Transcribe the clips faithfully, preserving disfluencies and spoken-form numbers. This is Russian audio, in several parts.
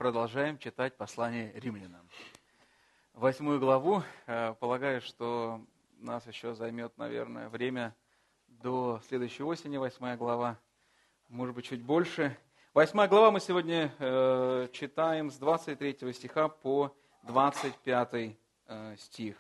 продолжаем читать послание римлянам. Восьмую главу, полагаю, что нас еще займет, наверное, время до следующей осени, восьмая глава, может быть, чуть больше. Восьмая глава мы сегодня э, читаем с двадцать третьего стиха по двадцать пятый э, стих.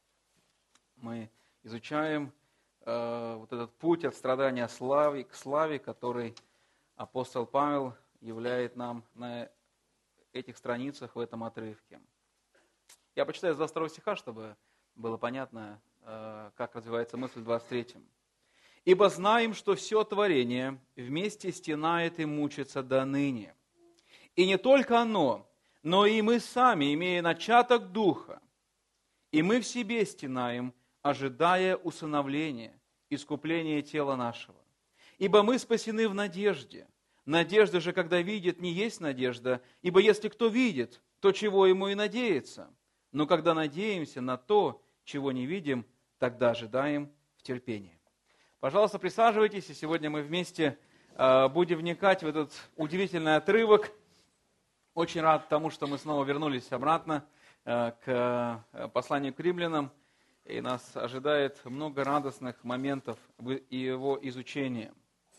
Мы изучаем э, вот этот путь от страдания славы к славе, который апостол Павел являет нам на этих страницах в этом отрывке. Я почитаю с двадцать второго стиха, чтобы было понятно, как развивается мысль в двадцать третьем. «Ибо знаем, что все творение вместе стенает и мучится до ныне. И не только оно, но и мы сами, имея начаток духа, и мы в себе стенаем, ожидая усыновления, искупления тела нашего. Ибо мы спасены в надежде. Надежда же, когда видит, не есть надежда, ибо если кто видит, то чего ему и надеется. Но когда надеемся на то, чего не видим, тогда ожидаем в терпении». Пожалуйста, присаживайтесь, и сегодня мы вместе э, будем вникать в этот удивительный отрывок. Очень рад тому, что мы снова вернулись обратно э, к э, посланию к римлянам, и нас ожидает много радостных моментов в его изучении.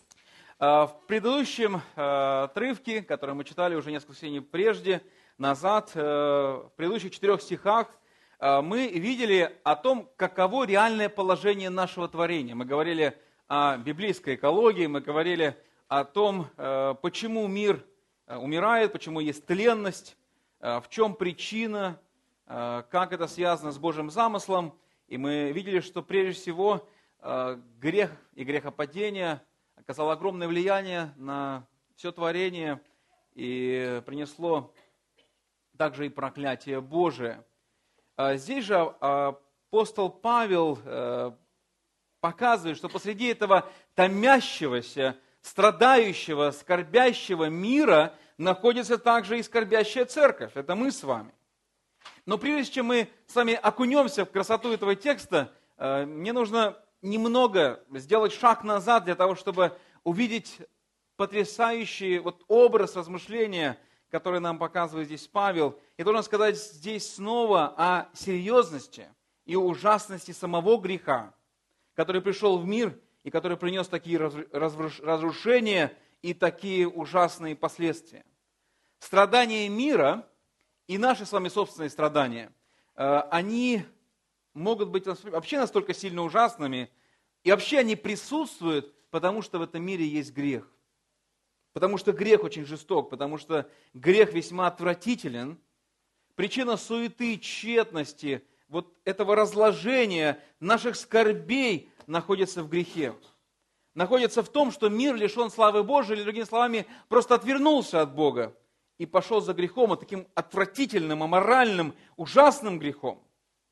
В предыдущем отрывке, который мы читали уже несколько сений прежде, назад, в предыдущих четырех стихах, мы видели о том, каково реальное положение нашего творения. Мы говорили о библейской экологии, мы говорили о том, почему мир умирает, почему есть тленность, в чем причина, как это связано с Божьим замыслом. И мы видели, что прежде всего грех и грехопадение оказало огромное влияние на все творение и принесло также и проклятие Божие. Здесь же апостол Павел показывает, что посреди этого томящегося, страдающего, скорбящего мира находится также и скорбящая церковь. Это мы с вами. Но прежде чем мы с вами окунемся в красоту этого текста, мне нужно немного сделать шаг назад для того, чтобы увидеть потрясающий вот образ размышления, который нам показывает здесь Павел. И должен сказать здесь снова о серьезности и ужасности самого греха, который пришел в мир и который принес такие разрушения и такие ужасные последствия. Страдания мира и наши с вами собственные страдания, они могут быть вообще настолько сильно ужасными, и вообще они присутствуют, потому что в этом мире есть грех. Потому что грех очень жесток, потому что грех весьма отвратителен. Причина суеты, тщетности, вот этого разложения наших скорбей находится в грехе. Находится в том, что мир лишен славы Божией, или, другими словами, просто отвернулся от Бога и пошел за грехом, а таким отвратительным, аморальным, ужасным грехом.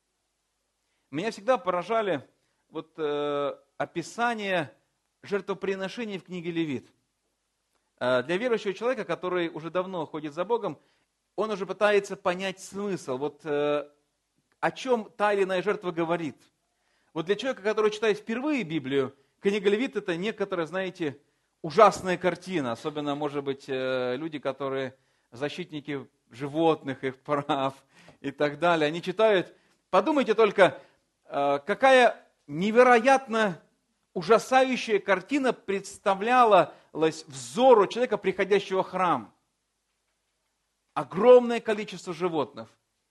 Меня всегда поражали вот, э, описания жертвоприношений в книге Левит. Э, для верующего человека, который уже давно ходит за Богом, он уже пытается понять смысл, вот, э, о чем та или иная жертва говорит. Вот для человека, который читает впервые Библию, книга Левит — это некоторая, знаете, ужасная картина. Особенно, может быть, э, люди, которые защитники животных, их прав и так далее. Они читают, подумайте только, какая невероятно ужасающая картина представлялась взору человека, приходящего в храм. Огромное количество животных,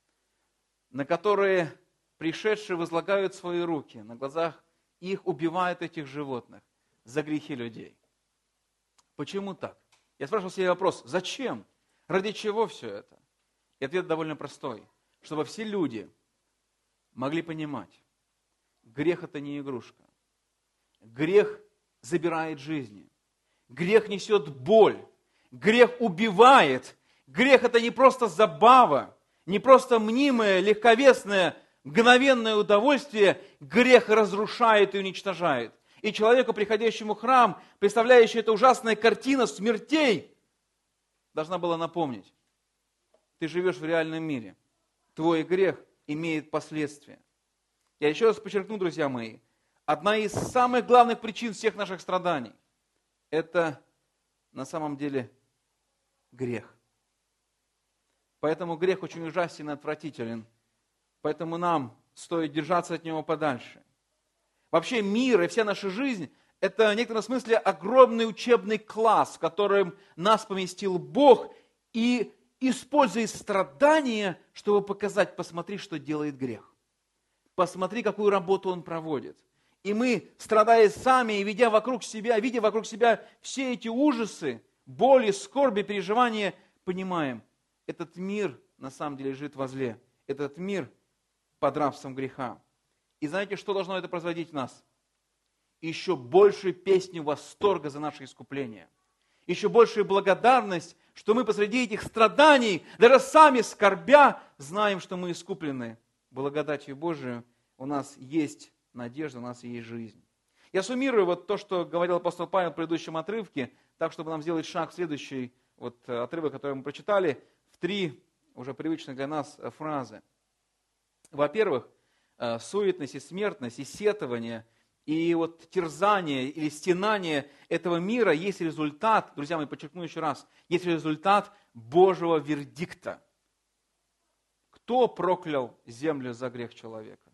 на которые пришедшие возлагают свои руки, на глазах их убивают, этих животных, за грехи людей. Почему так? Я спрашивал себе вопрос, зачем? Ради чего все это? И ответ довольно простой. Чтобы все люди могли понимать, грех — это не игрушка. Грех забирает жизни. Грех несет боль. Грех убивает. Грех — это не просто забава, не просто мнимое, легковесное, мгновенное удовольствие. Грех разрушает и уничтожает. И человеку, приходящему в храм, представляющий эту ужасная картина смертей, должна была напомнить: ты живешь в реальном мире. Твой грех имеет последствия. Я еще раз подчеркну, друзья мои, одна из самых главных причин всех наших страданий – это на самом деле грех. Поэтому грех очень ужасен и отвратителен. Поэтому нам стоит держаться от него подальше. Вообще мир и вся наша жизнь – это в некотором смысле огромный учебный класс, в котором нас поместил Бог, и используя страдания, чтобы показать, посмотри, что делает грех. Посмотри, какую работу он проводит. И мы, страдая сами и видя вокруг себя, видя вокруг себя все эти ужасы, боли, скорби, переживания, понимаем, этот мир на самом деле лежит во зле. Этот мир под рабством греха. И знаете, что должно это производить в нас? Еще больше песни восторга за наше искупление. Еще большая благодарность, что мы посреди этих страданий, даже сами скорбя, знаем, что мы искуплены. Благодатью Божией у нас есть надежда, у нас есть жизнь. Я суммирую вот то, что говорил апостол Павел в предыдущем отрывке, так, чтобы нам сделать шаг в следующий вот отрывок, который мы прочитали, в три уже привычных для нас фразы. Во-первых, суетность и смертность, и сетование, и вот терзание или стенание этого мира есть результат, друзья мои, подчеркну еще раз, есть результат Божьего вердикта. Кто проклял землю за грех человека?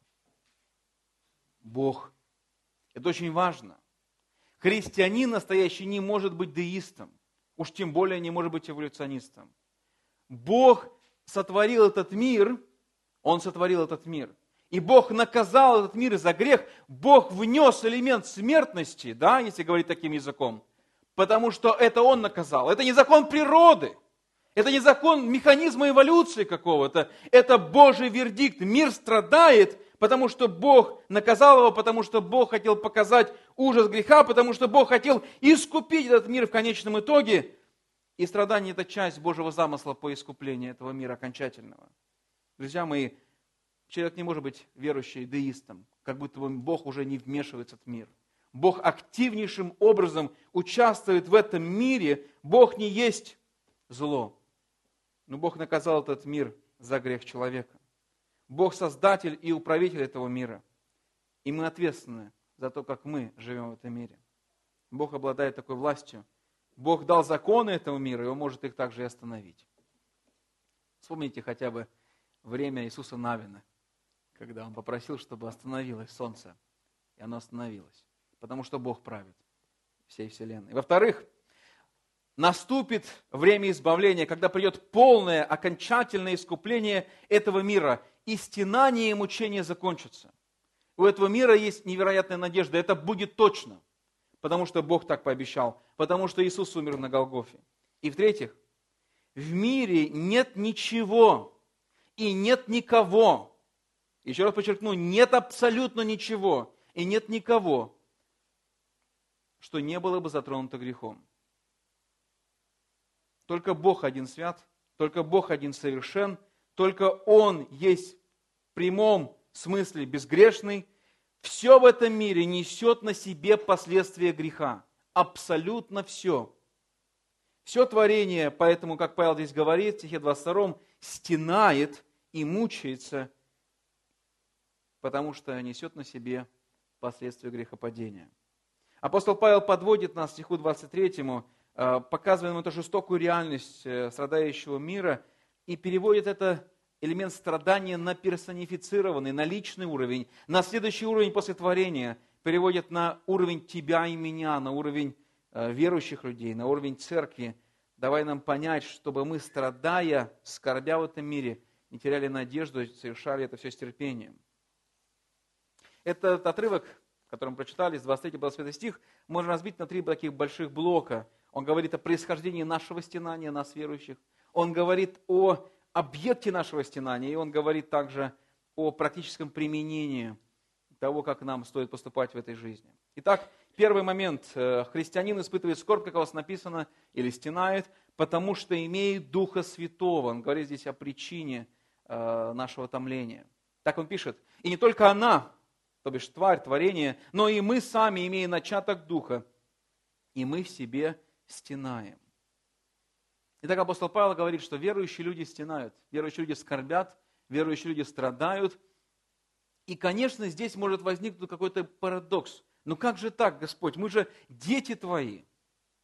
Бог. Это очень важно. Христианин настоящий не может быть деистом, уж тем более не может быть эволюционистом. Бог сотворил этот мир, Он сотворил этот мир. И Бог наказал этот мир за грех. Бог внес элемент смертности, да, если говорить таким языком, потому что это Он наказал. Это не закон природы, это не закон механизма эволюции какого-то, это Божий вердикт. Мир страдает, потому что Бог наказал его, потому что Бог хотел показать ужас греха, потому что Бог хотел искупить этот мир в конечном итоге. И страдание – это часть Божьего замысла по искуплению этого мира окончательного. Друзья мои, человек не может быть верующим деистом, как будто бы Бог уже не вмешивается в мир. Бог активнейшим образом участвует в этом мире. Бог не есть зло. Но Бог наказал этот мир за грех человека. Бог создатель и управитель этого мира. И мы ответственны за то, как мы живем в этом мире. Бог обладает такой властью. Бог дал законы этого мира, и Он может их также и остановить. Вспомните хотя бы время Иисуса Навина, когда Он попросил, чтобы остановилось солнце. И оно остановилось. Потому что Бог правит всей вселенной. Во-вторых, наступит время избавления, когда придет полное, окончательное искупление этого мира. И стенание и мучение закончатся. У этого мира есть невероятная надежда. Это будет точно. Потому что Бог так пообещал. Потому что Иисус умер на Голгофе. И в-третьих, в мире нет ничего и нет никого. Еще раз подчеркну, нет абсолютно ничего и нет никого, что не было бы затронуто грехом. Только Бог один свят, только Бог один совершен, только Он есть в прямом смысле безгрешный. Все в этом мире несет на себе последствия греха. Абсолютно все. Все творение, поэтому, как Павел здесь говорит, в стихе двадцать втором, стенает и мучается, потому что несет на себе последствия грехопадения. Апостол Павел подводит нас к стиху двадцать третьему, показывая нам эту жестокую реальность страдающего мира и переводит это элемент страдания на персонифицированный, на личный уровень, на следующий уровень после творения, переводит на уровень тебя и меня, на уровень верующих людей, на уровень церкви. Давай нам понять, чтобы мы, страдая, скорбя в этом мире, не теряли надежду, совершали это все с терпением. Этот отрывок, который мы прочитали, с двадцать третьего по двадцать пятый стих, можно разбить на три таких больших блока. Он говорит о происхождении нашего стенания, нас верующих. Он говорит о объекте нашего стенания, и он говорит также о практическом применении того, как нам стоит поступать в этой жизни. Итак, первый момент. Христианин испытывает скорбь, как у вас написано, или стенает, потому что имеет Духа Святого. Он говорит здесь о причине нашего томления. Так он пишет. И не только она, то бишь тварь, творение, но и мы сами, имея начаток Духа, и мы в себе стенаем. Итак, апостол Павел говорит, что верующие люди стенают, верующие люди скорбят, верующие люди страдают. И, конечно, здесь может возникнуть какой-то парадокс. Ну как же так, Господь? Мы же дети Твои.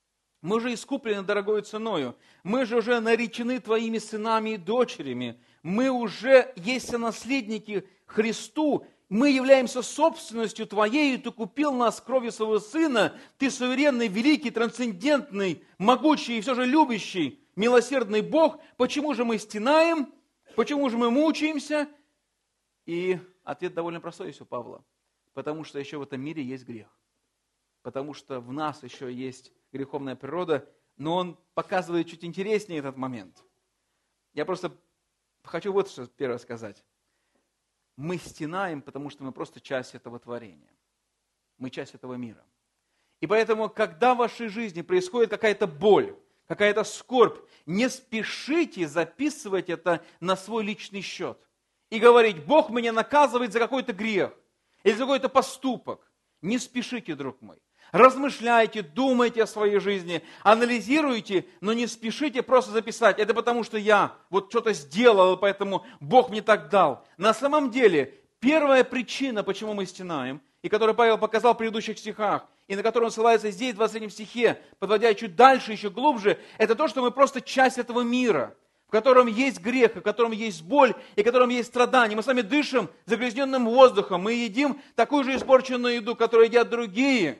Мы же искуплены дорогой ценою. Мы же уже наречены Твоими сынами и дочерями. Мы уже есть наследники Христу. Мы являемся собственностью Твоей, и Ты купил нас кровью Своего Сына. Ты суверенный, великий, трансцендентный, могучий и все же любящий, милосердный Бог. Почему же мы стенаем? Почему же мы мучаемся? И ответ довольно простой есть у Павла. Потому что еще в этом мире есть грех. Потому что в нас еще есть греховная природа, но он показывает чуть интереснее этот момент. Я просто хочу вот что первое сказать. Мы стенаем, потому что мы просто часть этого творения. Мы часть этого мира. И поэтому, когда в вашей жизни происходит какая-то боль, какая-то скорбь, не спешите записывать это на свой личный счет и говорить: Бог меня наказывает за какой-то грех или за какой-то поступок. Не спешите, друг мой. Размышляйте, думайте о своей жизни, анализируйте, но не спешите просто записать. Это потому, что я вот что-то сделал, поэтому Бог мне так дал. На самом деле, первая причина, почему мы стенаем, и которую Павел показал в предыдущих стихах, и на которую он ссылается здесь, в двадцать третьем стихе, подводя чуть дальше, еще глубже, это то, что мы просто часть этого мира, в котором есть грех, в котором есть боль, и в котором есть страдания. Мы с вами дышим загрязненным воздухом, мы едим такую же испорченную еду, которую едят другие.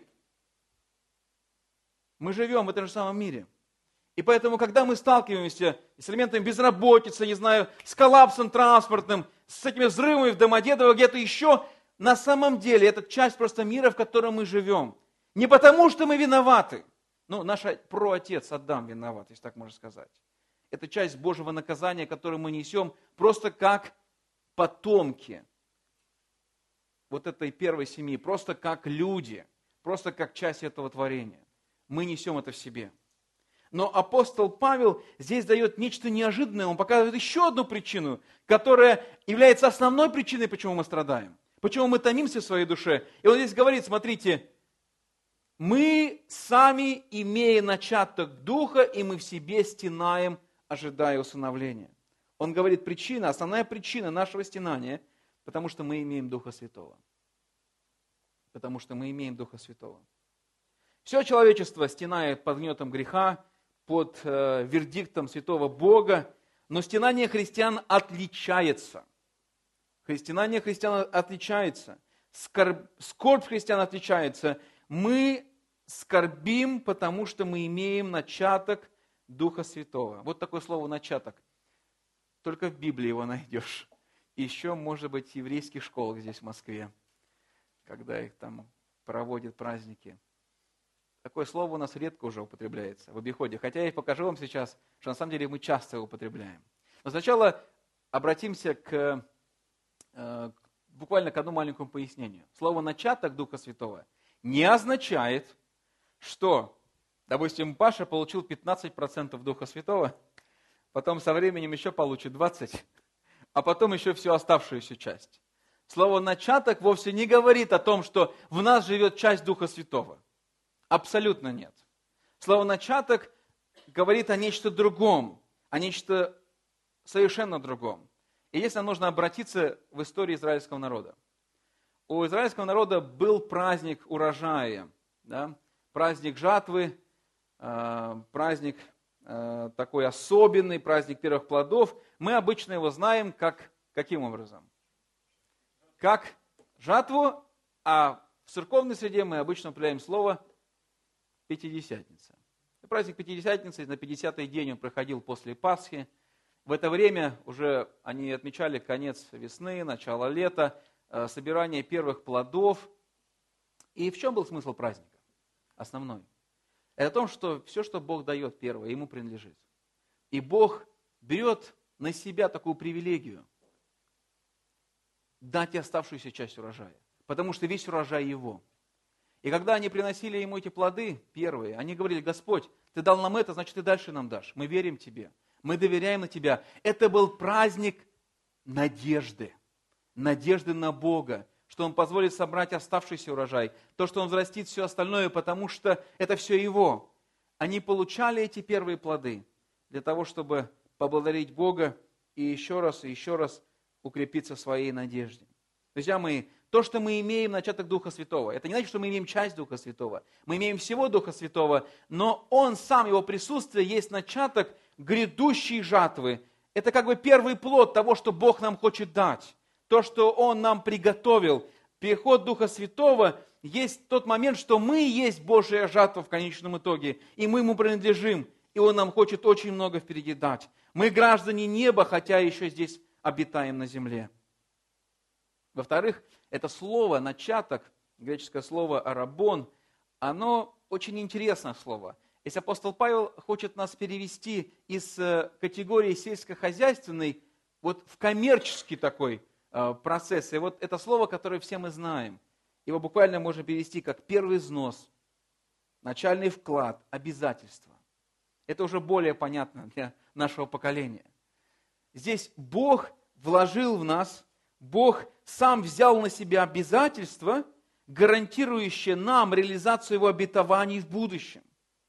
Мы живем в этом же самом мире. И поэтому, когда мы сталкиваемся с элементами безработицы, не знаю, с коллапсом транспортным, с этими взрывами в Домодедово, где-то еще, на самом деле это часть просто мира, в котором мы живем. Не потому, что мы виноваты. Ну, наш проотец Адам виноват, если так можно сказать. Это часть Божьего наказания, которое мы несем просто как потомки вот этой первой семьи, просто как люди, просто как часть этого творения. Мы несем это в себе. Но апостол Павел здесь дает нечто неожиданное. Он показывает еще одну причину, которая является основной причиной, почему мы страдаем. Почему мы томимся в своей душе. И он здесь говорит, смотрите, мы сами, имея начаток духа, и мы в себе стенаем, ожидая усыновления. Он говорит, причина, основная причина нашего стенания, потому что мы имеем Духа Святого. Потому что мы имеем Духа Святого. Все человечество стенает под гнетом греха, под э, вердиктом святого Бога, но стенание христиан отличается. Стенание христиан отличается. Скорбь, скорбь христиан отличается. Мы скорбим, потому что мы имеем начаток Духа Святого. Вот такое слово «начаток». Только в Библии его найдешь. Еще, может быть, в еврейских школах здесь, в Москве, когда их там проводят праздники. Такое слово у нас редко уже употребляется в обиходе. Хотя я покажу вам сейчас, что на самом деле мы часто его употребляем. Но сначала обратимся к, э, буквально к одному маленькому пояснению. Слово «начаток Духа Святого» не означает, что, допустим, Паша получил пятнадцать процентов Духа Святого, потом со временем еще получит двадцать процентов, а потом еще всю оставшуюся часть. Слово «начаток» вовсе не говорит о том, что в нас живет часть Духа Святого. Абсолютно нет. Слово «начаток» говорит о нечто другом, о нечто совершенно другом. И здесь нам нужно обратиться в историю израильского народа. У израильского народа был праздник урожая, да? Праздник жатвы, э, праздник э, такой особенный, праздник первых плодов. Мы обычно его знаем как, каким образом? Как жатву, а в церковной среде мы обычно употребляем слово Пятидесятница. Праздник Пятидесятницы, на пятидесятый день он проходил после Пасхи. В это время уже они отмечали конец весны, начало лета, собирание первых плодов. И в чем был смысл праздника? Основной. Это о том, что все, что Бог дает первое, ему принадлежит. И Бог берет на себя такую привилегию дать оставшуюся часть урожая. Потому что весь урожай его. И когда они приносили ему эти плоды, первые, они говорили: Господь, Ты дал нам это, значит, Ты дальше нам дашь. Мы верим Тебе, мы доверяем на Тебя. Это был праздник надежды, надежды на Бога, что Он позволит собрать оставшийся урожай, то, что Он взрастит все остальное, потому что это все Его. Они получали эти первые плоды для того, чтобы поблагодарить Бога и еще раз, и еще раз укрепиться в своей надежде. Друзья мои, то, что мы имеем начаток Духа Святого. Это не значит, что мы имеем часть Духа Святого. Мы имеем всего Духа Святого, но Он сам, Его присутствие есть начаток грядущей жатвы. Это как бы первый плод того, что Бог нам хочет дать. То, что Он нам приготовил. Приход Духа Святого есть тот момент, что мы есть Божья жатва в конечном итоге, и мы Ему принадлежим, и Он нам хочет очень много впереди дать. Мы граждане неба, хотя еще здесь обитаем на земле. Во-вторых, это слово «начаток», греческое слово «арабон», оно очень интересное слово. Если апостол Павел хочет нас перевести из категории сельскохозяйственной вот в коммерческий такой процесс, и вот это слово, которое все мы знаем, его буквально можно перевести как первый взнос, начальный вклад, обязательство. Это уже более понятно для нашего поколения. Здесь Бог вложил в нас, Бог сам взял на себя обязательства, гарантирующие нам реализацию Его обетований в будущем.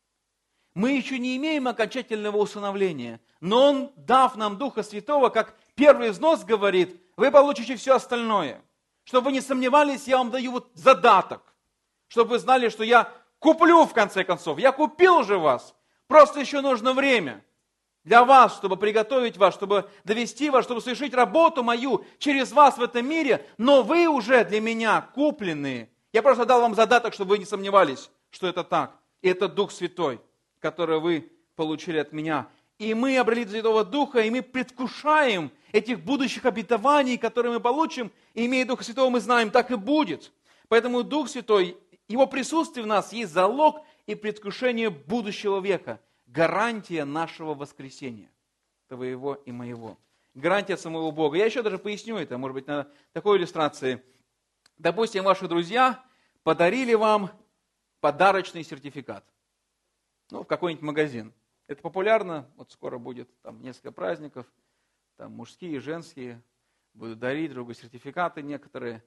Мы еще не имеем окончательного усыновления, но Он, дав нам Духа Святого, как первый взнос говорит, вы получите все остальное. Чтобы вы не сомневались, я вам даю вот задаток, чтобы вы знали, что я куплю в конце концов. Я купил же вас, просто еще нужно время для вас, чтобы приготовить вас, чтобы довести вас, чтобы совершить работу мою через вас в этом мире, но вы уже для меня купленные. Я просто дал вам задаток, чтобы вы не сомневались, что это так. И это Дух Святой, который вы получили от меня. И мы обрели Святого Духа, и мы предвкушаем этих будущих обетований, которые мы получим, и имея Духа Святого, мы знаем, так и будет. Поэтому Дух Святой, Его присутствие в нас есть залог и предвкушение будущего века. Гарантия нашего воскресения, твоего и моего. Гарантия самого Бога. Я еще даже поясню это, может быть, на такой иллюстрации. Допустим, ваши друзья подарили вам подарочный сертификат. Ну, в какой-нибудь магазин. Это популярно, вот скоро будет там несколько праздников, там мужские, женские, будут дарить друг другу сертификаты некоторые.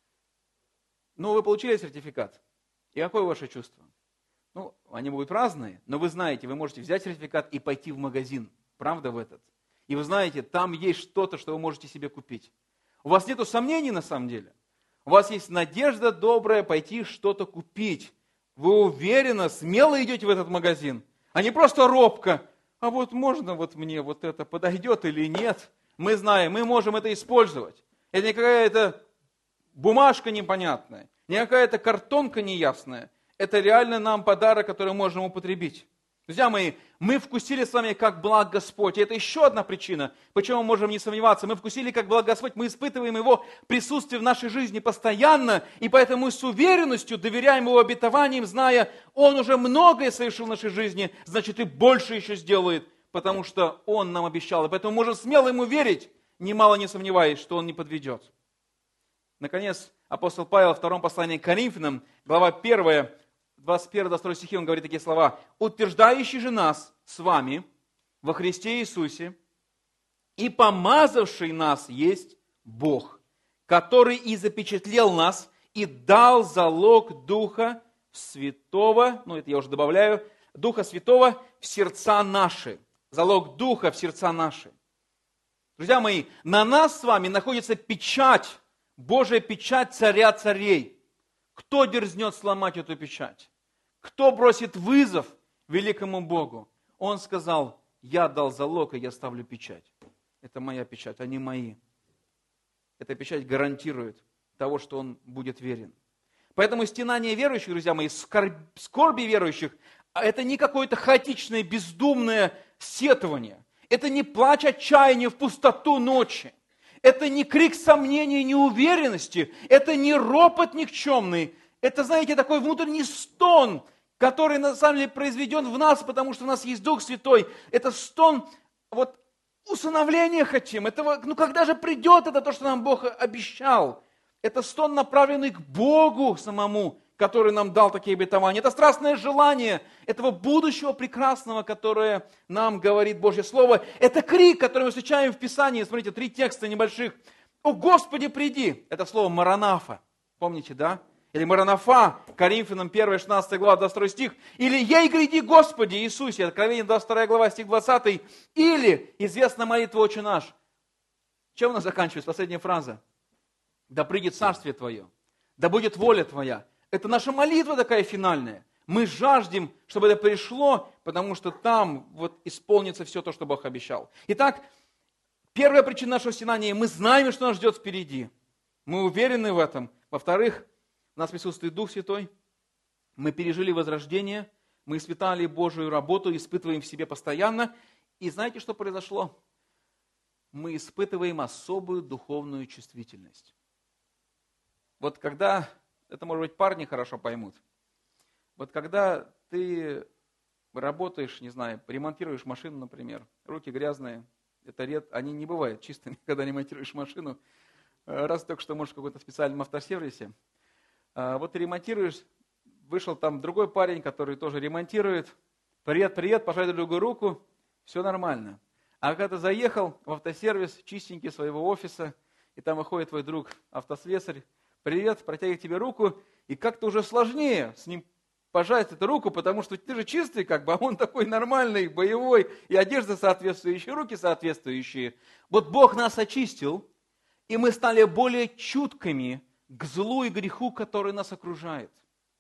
Ну, вы получили сертификат. И какое ваше чувство? Ну, они будут разные, но вы знаете, вы можете взять сертификат и пойти в магазин, правда в этот? И вы знаете, там есть что-то, что вы можете себе купить. У вас нету сомнений на самом деле. У вас есть надежда добрая пойти что-то купить. Вы уверенно, смело идете в этот магазин, а не просто робко. А вот можно вот мне вот это подойдет или нет? Мы знаем, мы можем это использовать. Это не какая-то бумажка непонятная, не какая-то картонка неясная. Это реально нам подарок, который можем употребить. Друзья мои, мы вкусили с вами, как благ Господь. И это еще одна причина, почему мы можем не сомневаться. Мы вкусили, как благ Господь, мы испытываем Его присутствие в нашей жизни постоянно, и поэтому мы с уверенностью доверяем Его обетованиям, зная, Он уже многое совершил в нашей жизни, значит, и больше еще сделает, потому что Он нам обещал. И поэтому можем смело Ему верить, немало не сомневаясь, что Он не подведет. Наконец, апостол Павел в втором послании к Коринфянам, глава первая, двадцать первый двадцать второй стихи, он говорит такие слова. «Утверждающий же нас с вами во Христе Иисусе и помазавший нас есть Бог, который и запечатлел нас, и дал залог Духа Святого», ну это я уже добавляю, Духа Святого в сердца наши. Залог Духа в сердца наши. Друзья мои, на нас с вами находится печать, Божья печать царя царей. Кто дерзнет сломать эту печать? Кто бросит вызов великому Богу? Он сказал, я дал залог, и я ставлю печать. Это моя печать, они мои. Эта печать гарантирует того, что он будет верен. Поэтому стенание верующих, друзья мои, скорби верующих, это не какое-то хаотичное, бездумное сетование. Это не плач отчаяния в пустоту ночи. Это не крик сомнения и неуверенности. Это не ропот никчемный. Это, знаете, такой внутренний стон, который на самом деле произведен в нас, потому что у нас есть Дух Святой. Это стон, вот, усыновления хотим. Это, ну, когда же придет это то, что нам Бог обещал? Это стон, направленный к Богу самому, который нам дал такие обетования. Это страстное желание этого будущего прекрасного, которое нам говорит Божье Слово. Это крик, который мы встречаем в Писании. Смотрите, три текста небольших. «О Господи, приди!» Это слово «маранафа». Помните, да? Или «маранафа», Коринфянам первая, шестнадцатая глава, двадцать второй стих. Или «Ей гряди, Господи Иисусе», Откровение двадцать вторая глава, стих двадцатый. Или известная молитва «Отче наш». Чем она заканчивается? Последняя фраза. Да придет царствие Твое, да будет воля Твоя. Это наша молитва такая финальная. Мы жаждем, чтобы это пришло, потому что там вот исполнится все то, что Бог обещал. Итак, первая причина нашего стенания – мы знаем, что нас ждет впереди. Мы уверены в этом. Во-вторых, у нас присутствует Дух Святой. Мы пережили возрождение, мы испытали Божию работу, испытываем в себе постоянно. И знаете, что произошло? Мы испытываем особую духовную чувствительность. Вот когда, это может быть парни хорошо поймут, вот когда ты работаешь, не знаю, ремонтируешь машину, например, руки грязные, это ред, они не бывают чистыми, когда ремонтируешь машину, раз только что, может, в каком-то специальном автосервисе. Вот ты ремонтируешь, вышел там другой парень, который тоже ремонтирует, привет, привет, пожали друг другу руку, все нормально. А когда ты заехал в автосервис, чистенький своего офиса, и там выходит твой друг, автослесарь, привет, протягивает тебе руку, и как-то уже сложнее с ним пожать эту руку, потому что ты же чистый, как бы, а он такой нормальный, боевой, и одежда соответствующая, руки соответствующие. Вот Бог нас очистил, и мы стали более чуткими к злу и греху, который нас окружает.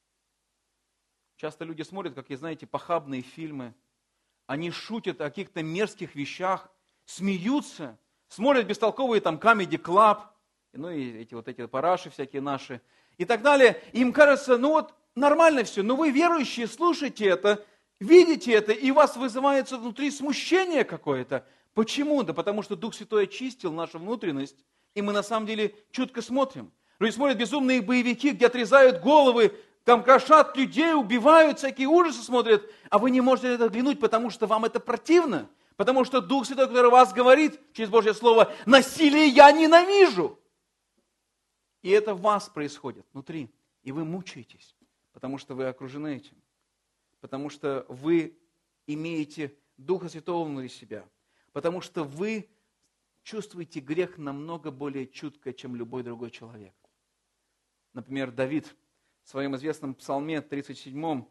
Часто люди смотрят, как, знаете, похабные фильмы, они шутят о каких-то мерзких вещах, смеются, смотрят бестолковые там Comedy Club, ну и эти вот эти параши всякие наши, и так далее. И им кажется, ну вот, нормально все, но вы, верующие, слушайте это, видите это, и у вас вызывается внутри смущение какое-то. Почему? Да потому что Дух Святой очистил нашу внутренность, и мы на самом деле чутко смотрим. Люди смотрят безумные боевики, где отрезают головы, там крошат людей, убивают, всякие ужасы смотрят, а вы не можете это глянуть, потому что вам это противно, потому что Дух Святой, который вас говорит через Божье Слово, насилие я ненавижу. И это в вас происходит внутри, и вы мучаетесь. Потому что вы окружены этим. Потому что вы имеете Духа Святого внутри себя. Потому что вы чувствуете грех намного более чутко, чем любой другой человек. Например, Давид в своем известном псалме тридцать седьмом,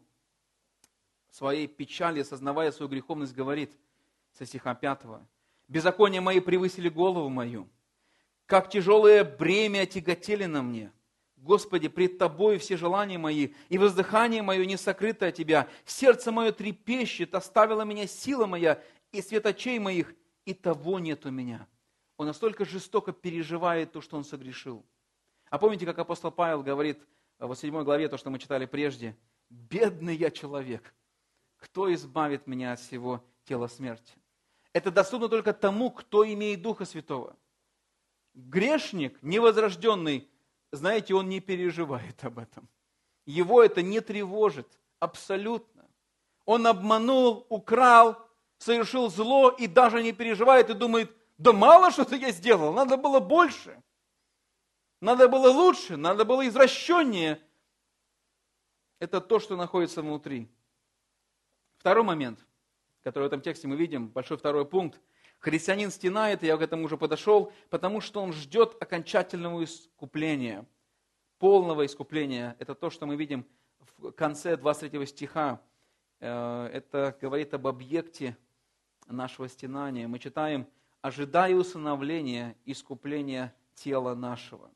в своей печали, осознавая свою греховность, говорит со стиха пятого. «Беззакония мои превысили голову мою, как тяжелое бремя тяготели на мне. Господи, пред Тобою все желания мои, и воздыхание мое не сокрыто от Тебя. Сердце мое трепещет, оставила меня сила моя, и свет очей моих, и того нет у меня». Он настолько жестоко переживает то, что он согрешил. А помните, как апостол Павел говорит в седьмой главе, то, что мы читали прежде, «Бедный я человек, кто избавит меня от всего тела смерти?» Это доступно только тому, кто имеет Духа Святого. Грешник, невозрожденный, знаете, он не переживает об этом. Его это не тревожит абсолютно. Он обманул, украл, совершил зло и даже не переживает и думает, да мало что-то я сделал, надо было больше. Надо было лучше, надо было извращеннее. Это то, что находится внутри. Второй момент, который в этом тексте мы видим, большой второй пункт. Христианин стенает, я к этому уже подошел, потому что он ждет окончательного искупления, полного искупления. Это то, что мы видим в конце двадцать третьего стиха. Это говорит об объекте нашего стенания. Мы читаем, ожидая усыновления, искупления тела нашего.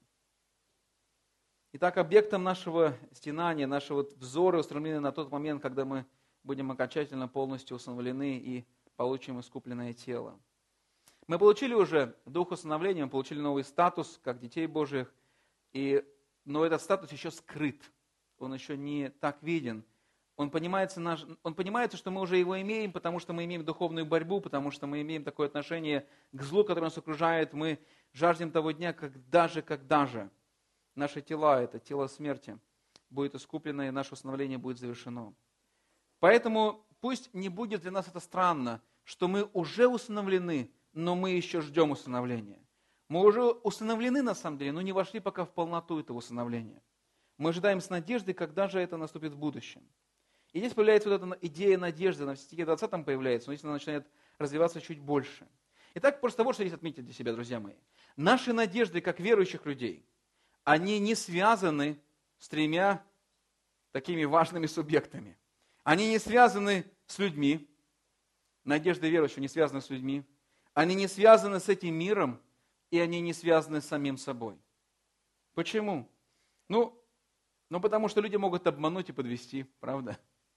Итак, объектом нашего стенания, нашего взора устремлены на тот момент, когда мы будем окончательно полностью усыновлены и получим искупленное тело. Мы получили уже дух усыновления, мы получили новый статус, как детей Божьих, и, но этот статус еще скрыт, он еще не так виден. Он понимается, наш, он понимается, что мы уже его имеем, потому что мы имеем духовную борьбу, потому что мы имеем такое отношение к злу, которое нас окружает. Мы жаждем того дня, когда же, когда же наши тела, это тело смерти, будет искуплено, и наше усыновление будет завершено. Поэтому пусть не будет для нас это странно, что мы уже усыновлены, но мы еще ждем усыновления. Мы уже усыновлены на самом деле, но не вошли пока в полноту этого усыновления. Мы ожидаем с надеждой, когда же это наступит в будущем. И здесь появляется вот эта идея надежды, она в стихе двадцатом появляется, но здесь она начинает развиваться чуть больше. Итак, просто вот что здесь отметить для себя, друзья мои. Наши надежды, как верующих людей, они не связаны с тремя такими важными субъектами. Они не связаны с людьми, надежды верующих не связаны с людьми, они не связаны с этим миром, и они не связаны с самим собой. Почему? Ну, ну, потому что люди могут обмануть и подвести, правда?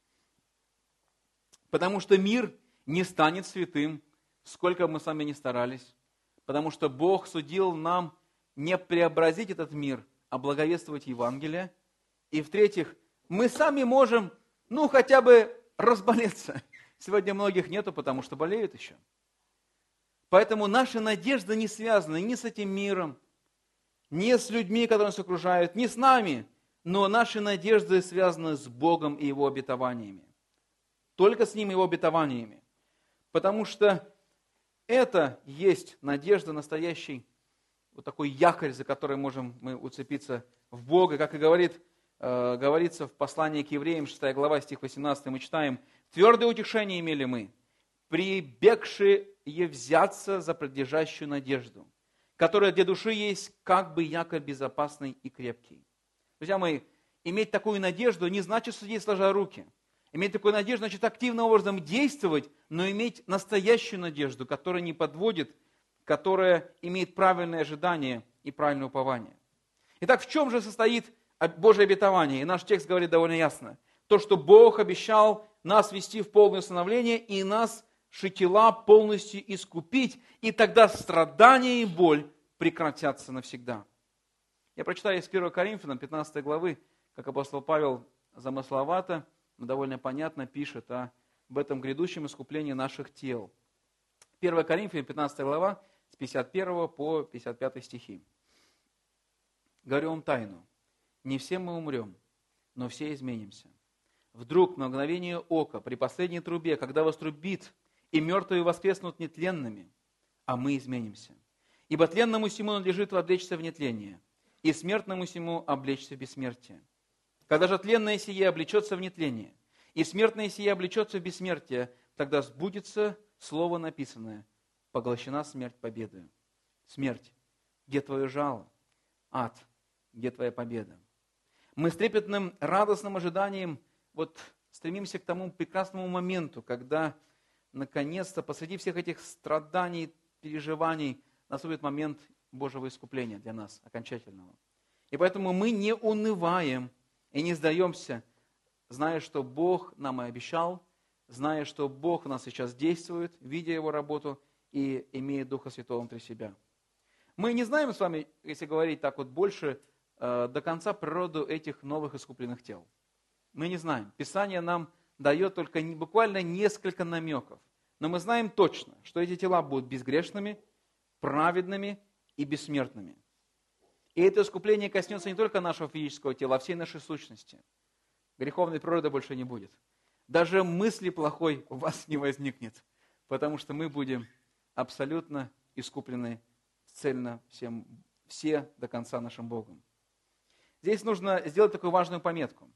Потому что мир не станет святым, сколько бы мы сами ни старались. Потому что Бог судил нам не преобразить этот мир, а благовествовать Евангелие. И в-третьих, мы сами можем, ну, хотя бы разболеться. Сегодня многих нету, потому что болеют еще. Поэтому наша надежда не связана ни с этим миром, ни с людьми, которые нас окружают, ни с нами, но наши надежды связаны с Богом и Его обетованиями. Только с Ним и Его обетованиями. Потому что это есть надежда настоящий, вот такой якорь, за который можем мы уцепиться в Бога. Как и говорит, э, говорится в послании к евреям, шестая глава, стих восемнадцатый, мы читаем: «Твердое утешение имели мы, прибегшие взяться за предлежащую надежду, которая для души есть как бы якорь безопасный и крепкий». Друзья мои, иметь такую надежду не значит сидеть сложа руки. Иметь такую надежду значит активным образом действовать, но иметь настоящую надежду, которая не подводит, которая имеет правильное ожидание и правильное упование. Итак, в чем же состоит Божье обетование? И наш текст говорит довольно ясно. То, что Бог обещал нас ввести в полное усыновление и нас шитила полностью искупить, и тогда страдания и боль прекратятся навсегда. Я прочитаю из первого Коринфянам, пятнадцатой главы, как апостол Павел замысловато, но довольно понятно пишет об этом грядущем искуплении наших тел. первое Коринфянам, пятнадцатая глава, с пятьдесят первого по пятьдесят пятый стихи. «Говорю вам тайну, не все мы умрем, но все изменимся. Вдруг, на мгновение ока, при последней трубе, когда вострубит, и мертвые воскреснут нетленными, а мы изменимся. Ибо тленному сему надлежит облечься в нетление, и смертному сему облечься в бессмертие. Когда же тленное сие облечется в нетление, и смертное сие облечется в бессмертие, тогда сбудется слово написанное: поглощена смерть победою. Смерть, где твое жало? Ад, где твоя победа?» Мы с трепетным, радостным ожиданием вот стремимся к тому прекрасному моменту, когда наконец-то посреди всех этих страданий, переживаний наступит момент Божьего искупления для нас, окончательного. И поэтому мы не унываем и не сдаемся, зная, что Бог нам и обещал, зная, что Бог у нас сейчас действует, видя Его работу и имея Духа Святого внутри себя. Мы не знаем с вами, если говорить так вот больше, до конца природу этих новых искупленных тел. Мы не знаем. Писание нам дает только буквально несколько намеков. Но мы знаем точно, что эти тела будут безгрешными, праведными и бессмертными. И это искупление коснется не только нашего физического тела, а всей нашей сущности. Греховной природы больше не будет. Даже мысли плохой у вас не возникнет, потому что мы будем абсолютно искуплены цельно всем, все до конца нашим Богом. Здесь нужно сделать такую важную пометку.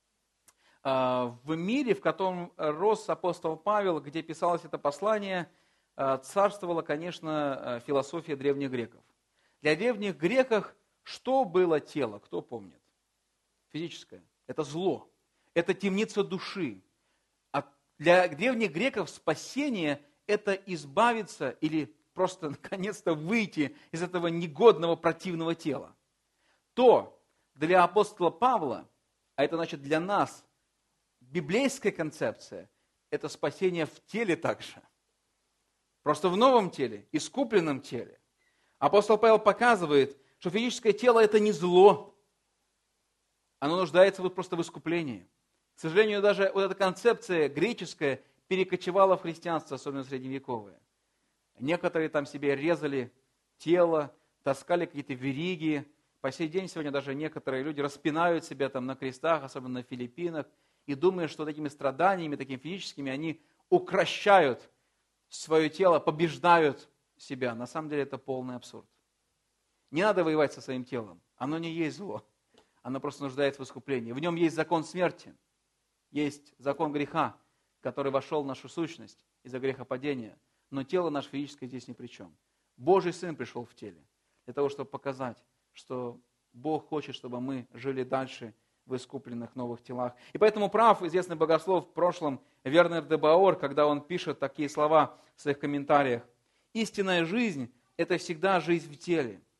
В мире, в котором рос апостол Павел, где писалось это послание, царствовала, конечно, философия древних греков. Для древних греков что было тело, кто помнит? Физическое. Это зло. Это темница души. А для древних греков спасение – это избавиться или просто наконец-то выйти из этого негодного противного тела. То для апостола Павла, а это значит для нас, библейская концепция – это спасение в теле также. Просто в новом теле, искупленном теле. Апостол Павел показывает, что физическое тело – это не зло. Оно нуждается вот просто в искуплении. К сожалению, даже вот эта концепция греческая перекочевала в христианство, особенно средневековое. Некоторые там себе резали тело, таскали какие-то вериги. По сей день сегодня даже некоторые люди распинают себя там на крестах, особенно на Филиппинах, и думают, что вот этими страданиями, такими физическими, они укрощают свое тело, побеждают себя. На самом деле это полный абсурд. Не надо воевать со своим телом. Оно не есть зло. Оно просто нуждается в искуплении. В нем есть закон смерти. Есть закон греха, который вошел в нашу сущность из-за грехопадения. Но тело наше физическое здесь ни при чем. Божий Сын пришел в теле для того, чтобы показать, что Бог хочет, чтобы мы жили дальше в искупленных новых телах. И поэтому прав известный богослов в прошлом Вернер де Баор, когда он пишет такие слова в своих комментариях. Истинная жизнь – это всегда жизнь в теле.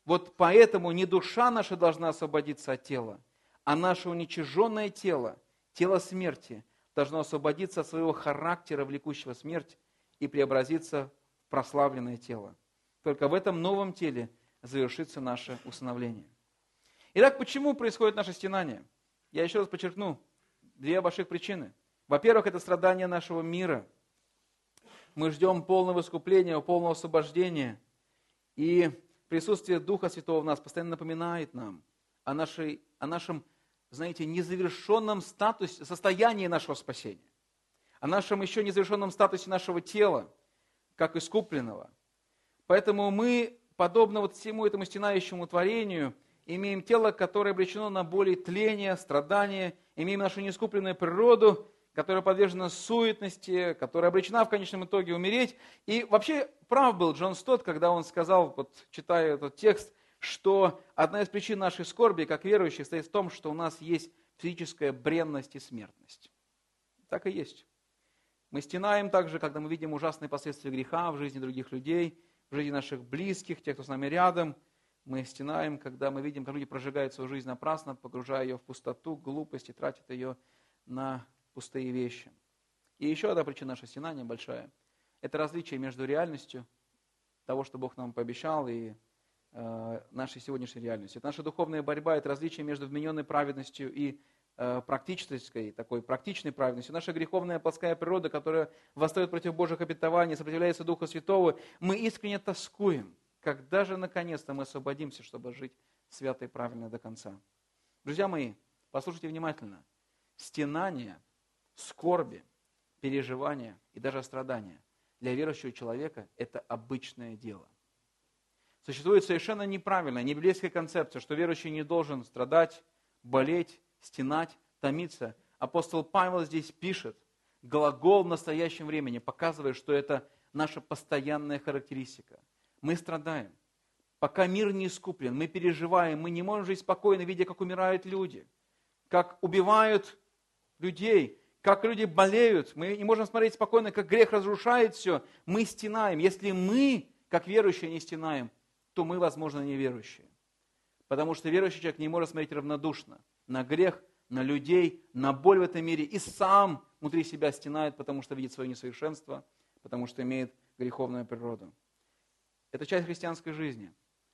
Вот поэтому не душа наша должна освободиться от тела, а наше уничиженное тело, тело смерти, должно освободиться от своего характера, влекущего смерть, и преобразиться в прославленное тело. Только в этом новом теле завершится наше усыновление. Итак, почему происходит наше стенание? Я еще раз подчеркну две больших причины. Во-первых, это страдание нашего мира. Мы ждем полного искупления, полного освобождения. И присутствие Духа Святого в нас постоянно напоминает нам о, нашей, о нашем, знаете, незавершенном статусе, состоянии нашего спасения. О нашем еще незавершенном статусе нашего тела, как искупленного. Поэтому мы, подобно вот всему этому стенающему творению, имеем тело, которое обречено на боли, тление, страдания, имеем нашу неискупленную природу, которая подвержена суетности, которая обречена в конечном итоге умереть. И вообще прав был Джон Стотт, когда он сказал, вот читая этот текст, что одна из причин нашей скорби, как верующих, состоит в том, что у нас есть физическая бренность и смертность. Так и есть. Мы стенаем также, когда мы видим ужасные последствия греха в жизни других людей, в жизни наших близких, тех, кто с нами рядом. Мы стенаем, когда мы видим, как люди прожигают свою жизнь напрасно, погружая ее в пустоту, глупость и тратят ее на пустые вещи. И еще одна причина нашего стенания большая – это различие между реальностью того, что Бог нам пообещал, и э, нашей сегодняшней реальностью. Это наша духовная борьба, это различие между вмененной праведностью и э, практической, такой практичной праведностью. Наша греховная плотская природа, которая восстает против Божьих обетований, сопротивляется Духу Святого, мы искренне тоскуем, когда же наконец-то мы освободимся, чтобы жить свято и правильно до конца. Друзья мои, послушайте внимательно. Стенание, скорби, переживания и даже страдания для верующего человека – это обычное дело. Существует совершенно неправильная, небиблейская концепция, что верующий не должен страдать, болеть, стенать, томиться. Апостол Павел здесь пишет глагол в настоящем времени, показывая, что это наша постоянная характеристика. Мы страдаем. Пока мир не искуплен, мы переживаем, мы не можем жить спокойно, видя, как умирают люди, как убивают людей, как люди болеют. Мы не можем смотреть спокойно, как грех разрушает все. Мы стенаем. Если мы, как верующие, не стенаем, то мы, возможно, неверующие. Потому что верующий человек не может смотреть равнодушно на грех, на людей, на боль в этом мире. И сам внутри себя стенает, потому что видит свое несовершенство, потому что имеет греховную природу. Это часть христианской жизни.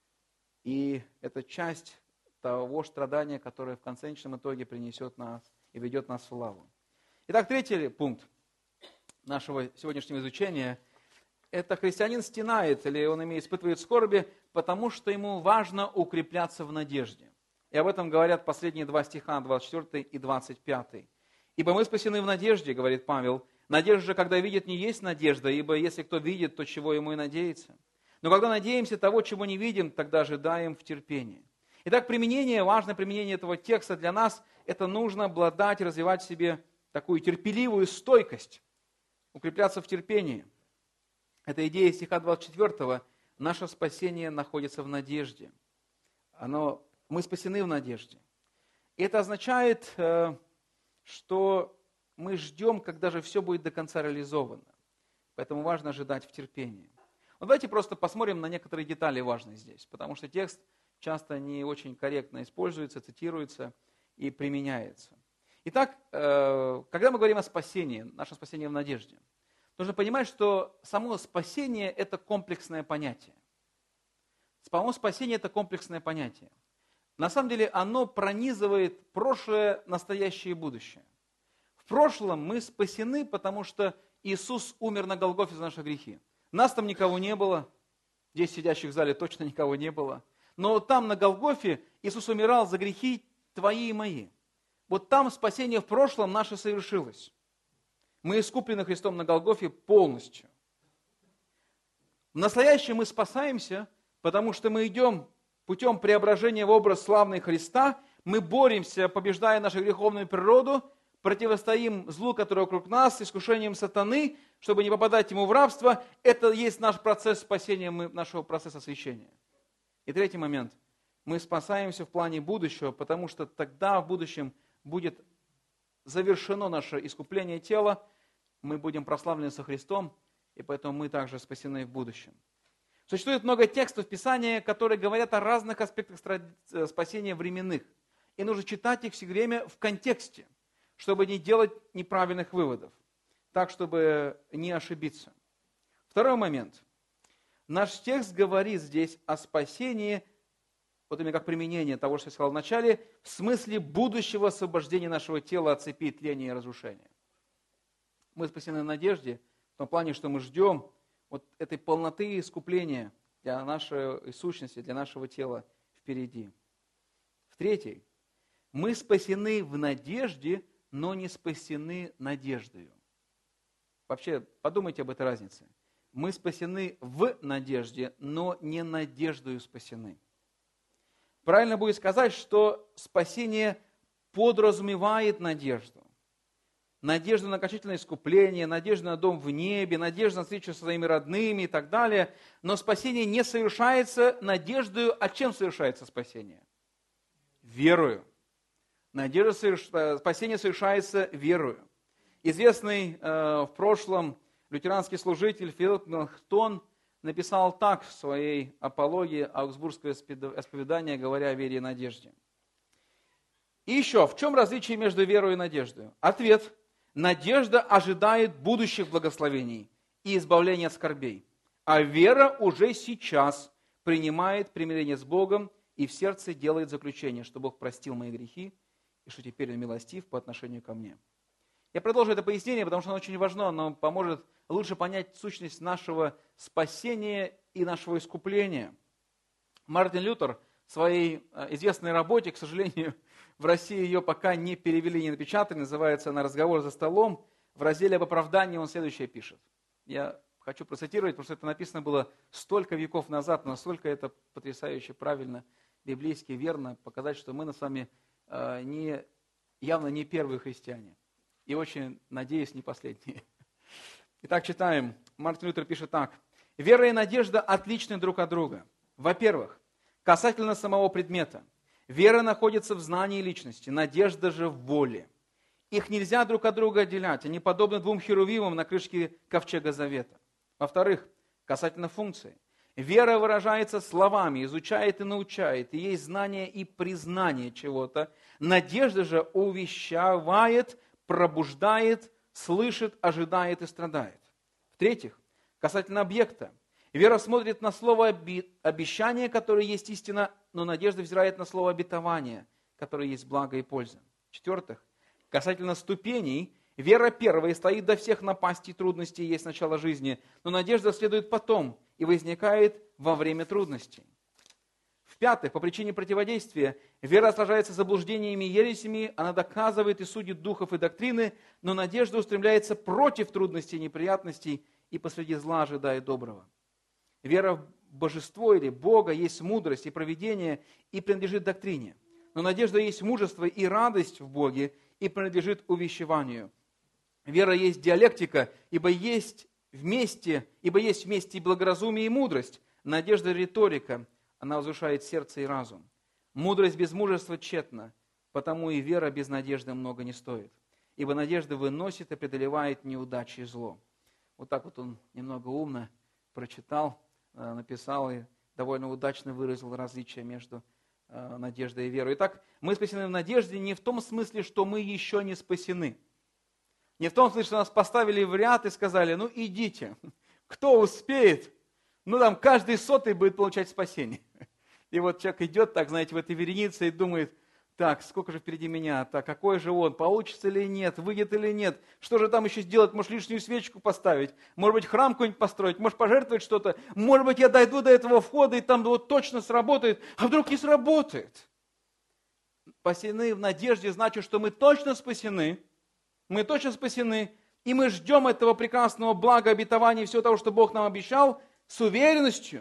И это часть того страдания, которое в конечном итоге принесет нас и ведет нас в славу. Итак, третий пункт нашего сегодняшнего изучения – это христианин стенает, или он имеет, испытывает скорби, потому что ему важно укрепляться в надежде. И об этом говорят последние два стиха, двадцать четвёртый и двадцать пятый. «Ибо мы спасены в надежде, — говорит Павел, — надежда же, когда видит, не есть надежда, ибо если кто видит, то чего ему и надеяться. Но когда надеемся того, чего не видим, тогда ожидаем в терпении». Итак, применение, важное применение этого текста для нас, это нужно обладать, развивать в себе такую терпеливую стойкость, укрепляться в терпении. Эта идея стиха двадцать четвёртого, наше спасение находится в надежде. Оно, мы спасены в надежде. И это означает, что мы ждем, когда же все будет до конца реализовано. Поэтому важно ожидать в терпении. Вот давайте просто посмотрим на некоторые детали важные здесь, потому что текст часто не очень корректно используется, цитируется и применяется. Итак, когда мы говорим о спасении, наше спасение в надежде, нужно понимать, что само спасение – это комплексное понятие. Само спасение – это комплексное понятие. На самом деле оно пронизывает прошлое, настоящее и будущее. В прошлом мы спасены, потому что Иисус умер на Голгофе за наши грехи. Нас там никого не было, здесь сидящих в зале точно никого не было. Но там на Голгофе Иисус умирал за грехи твои и мои. Вот там спасение в прошлом наше совершилось. Мы искуплены Христом на Голгофе полностью. В настоящем мы спасаемся, потому что мы идем путем преображения в образ славный Христа, мы боремся, побеждая нашу греховную природу, противостоим злу, которое вокруг нас, искушением сатаны, чтобы не попадать ему в рабство. Это есть наш процесс спасения, нашего процесса освящения. И третий момент. Мы спасаемся в плане будущего, потому что тогда в будущем будет завершено наше искупление тела, мы будем прославлены со Христом, и поэтому мы также спасены в будущем. Существует много текстов Писания, которые говорят о разных аспектах спасения временных. И нужно читать их все время в контексте, чтобы не делать неправильных выводов, так, чтобы не ошибиться. Второй момент. Наш текст говорит здесь о спасении, вот именно как применение того, что я сказал в начале, в смысле будущего освобождения нашего тела от цепи тления и разрушения. Мы спасены в надежде, в том плане, что мы ждем вот этой полноты искупления для нашей сущности, для нашего тела впереди. В-третьих, мы спасены в надежде, но не спасены надеждою. Вообще, подумайте об этой разнице. Мы спасены в надежде, но не надеждою спасены. Правильно будет сказать, что спасение подразумевает надежду. Надежду на окончательное искупление, надежду на дом в небе, надежду на встречу со своими родными и так далее. Но спасение не совершается надеждою. А чем совершается спасение? Верою. Надежда соверш... Спасение совершается верою. Известный э, в прошлом лютеранский служитель Филипп Меланхтон написал так в своей апологии Аугсбургского исповедания, говоря о вере и надежде. И еще, в чем различие между верой и надеждой? Ответ. Надежда ожидает будущих благословений и избавления от скорбей, а вера уже сейчас принимает примирение с Богом и в сердце делает заключение, что Бог простил мои грехи и что теперь Он милостив по отношению ко мне. Я продолжу это пояснение, потому что оно очень важно, оно поможет лучше понять сущность нашего спасения и нашего искупления. Мартин Лютер в своей известной работе, к сожалению, в России ее пока не перевели, не напечатали, называется она «Разговор за столом». В разделе об оправдании он следующее пишет. Я хочу процитировать, потому что это написано было столько веков назад, но настолько это потрясающе правильно, библейски верно, показать, что мы с вами э, не, явно не первые христиане. И очень, надеюсь, не последние. Итак, читаем. Мартин Лютер пишет так. «Вера и надежда отличны друг от друга. Во-первых, касательно самого предмета. Вера находится в знании личности, надежда же в воле. Их нельзя друг от друга отделять, они подобны двум херувимам на крышке ковчега завета. Во-вторых, касательно функции. Вера выражается словами, изучает и научает, и есть знание и признание чего-то. Надежда же увещевает, пробуждает, слышит, ожидает и страдает. В-третьих, касательно объекта. Вера смотрит на слово обещание, которое есть истина, но надежда взирает на слово обетование, которое есть благо и польза. В-четвертых, касательно ступеней. Вера первая стоит до всех напастей и трудностей, есть начало жизни, но надежда следует потом и возникает во время трудностей. В-пятых, по причине противодействия, вера сражается с заблуждениями и ересями, она доказывает и судит духов и доктрины, но надежда устремляется против трудностей и неприятностей и посреди зла ожидает доброго. Вера в божество или Бога есть мудрость и провидение и принадлежит доктрине. Но надежда есть мужество и радость в Боге и принадлежит увещеванию. Вера есть диалектика, ибо есть вместе, ибо есть вместе и благоразумие, и мудрость. Надежда – риторика, она возвышает сердце и разум. Мудрость без мужества тщетна, потому и вера без надежды много не стоит. Ибо надежда выносит и преодолевает неудачи и зло. Вот так вот он немного умно прочитал, написал и довольно удачно выразил различия между надеждой и верой. Итак, мы спасены в надежде не в том смысле, что мы еще не спасены. Не в том смысле, что нас поставили в ряд и сказали, ну идите, кто успеет, ну там каждый сотый будет получать спасение. И вот человек идет так, знаете, в этой веренице и думает, так, сколько же впереди меня, так, какой же он, получится или нет, выйдет или нет, что же там еще сделать, может лишнюю свечку поставить, может быть храм какой-нибудь построить, может пожертвовать что-то, может быть я дойду до этого входа и там вот точно сработает, а вдруг не сработает. Спасены в надежде значит, что мы точно спасены, мы точно спасены, и мы ждем этого прекрасного блага, обетования и всего того, что Бог нам обещал, с уверенностью,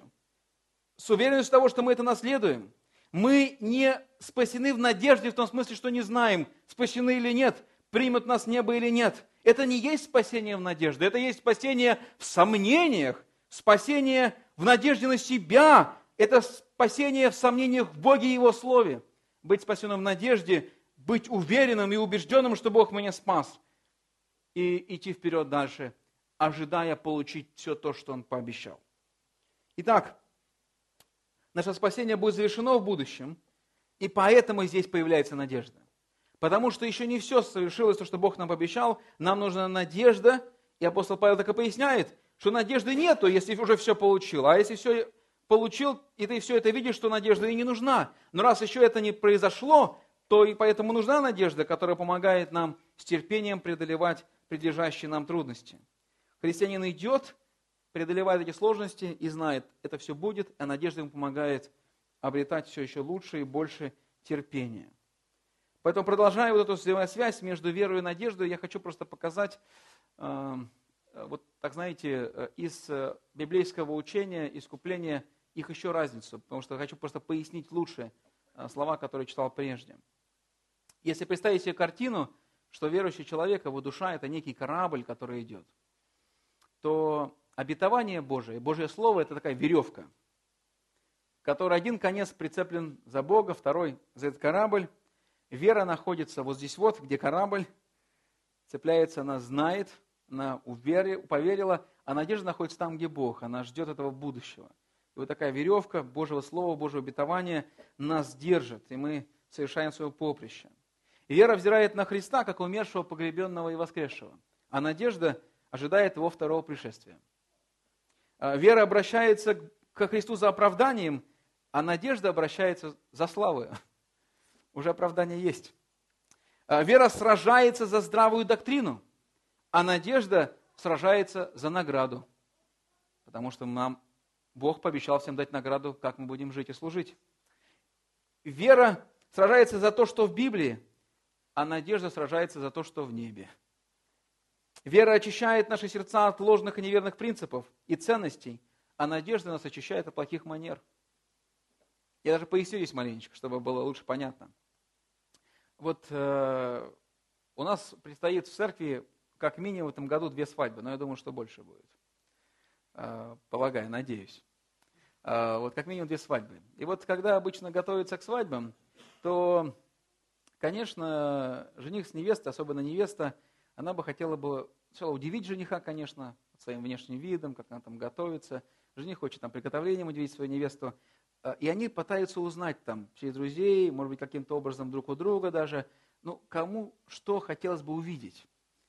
с уверенностью того, что мы это наследуем. Мы не спасены в надежде в том смысле, что не знаем, спасены или нет, примут нас небо или нет. Это не есть спасение в надежде, это есть спасение в сомнениях, спасение в надежде на себя, это спасение в сомнениях в Боге и Его Слове. Быть спасенным в надежде, быть уверенным и убежденным, что Бог меня спас, и идти вперед дальше, ожидая получить все то, что Он пообещал. Итак, наше спасение будет завершено в будущем, и поэтому здесь появляется надежда. Потому что еще не все совершилось, то, что Бог нам пообещал, нам нужна надежда, и апостол Павел так и поясняет, что надежды нету, если уже все получил. А если все получил, и ты все это видишь, то надежда и не нужна. Но раз еще это не произошло, то и поэтому нужна надежда, которая помогает нам с терпением преодолевать предлежащие нам трудности. Христианин идет, преодолевает эти сложности и знает, это все будет, а надежда ему помогает обретать все еще лучше и больше терпения. Поэтому, продолжая вот эту взаимосвязь между верой и надеждой, я хочу просто показать, э, вот так знаете, из библейского учения, искупления, их еще разницу, потому что хочу просто пояснить лучше слова, которые читал прежде. Если представить себе картину, что верующий человек, его душа – это некий корабль, который идет, то обетование Божие, Божье Слово – это такая веревка, которой один конец прицеплен за Бога, второй за этот корабль. Вера находится вот здесь вот, где корабль, цепляется, она знает, она поверила, а надежда находится там, где Бог, она ждет этого будущего. И вот такая веревка Божьего Слова, Божьего обетования нас держит, и мы совершаем свое поприще. И вера взирает на Христа, как умершего, погребенного и воскресшего, а надежда ожидает его второго пришествия. Вера обращается ко Христу за оправданием, а надежда обращается за славой. Уже оправдание есть. Вера сражается за здравую доктрину, а надежда сражается за награду. Потому что нам Бог пообещал всем дать награду, как мы будем жить и служить. Вера сражается за то, что в Библии, а надежда сражается за то, что в небе. Вера очищает наши сердца от ложных и неверных принципов и ценностей, а надежда нас очищает от плохих манер. Я даже поясню здесь маленечко, чтобы было лучше понятно. Вот э, у нас предстоит в церкви как минимум в этом году две свадьбы, но я думаю, что больше будет. Э, полагаю, надеюсь. Э, вот как минимум две свадьбы. И вот когда обычно готовятся к свадьбам, то, конечно, жених с невестой, особенно невеста, она бы хотела бы сначала удивить жениха, конечно, своим внешним видом, как она там готовится. Жених хочет там приготовлением удивить свою невесту. И они пытаются узнать там через друзей, может быть, каким-то образом друг у друга даже, ну, кому что хотелось бы увидеть.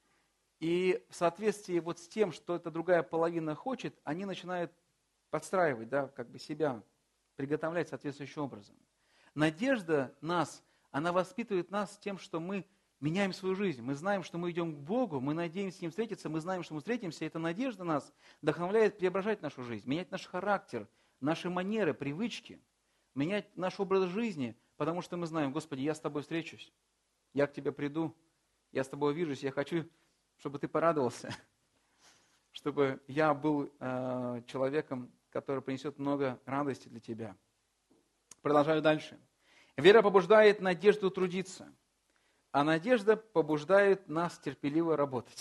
И в соответствии вот с тем, что эта другая половина хочет, они начинают подстраивать, да, как бы себя, приготовлять соответствующим образом. Надежда нас, она воспитывает нас тем, что мы меняем свою жизнь. Мы знаем, что мы идем к Богу, мы надеемся с Ним встретиться, мы знаем, что мы встретимся. И эта надежда нас вдохновляет преображать нашу жизнь, менять наш характер, наши манеры, привычки, менять наш образ жизни, потому что мы знаем, Господи, я с Тобой встречусь, я к Тебе приду, я с Тобой увижусь, я хочу, чтобы Ты порадовался, чтобы я был э, человеком, который принесет много радости для Тебя. Продолжаю дальше. Вера побуждает надежду трудиться, а надежда побуждает нас терпеливо работать.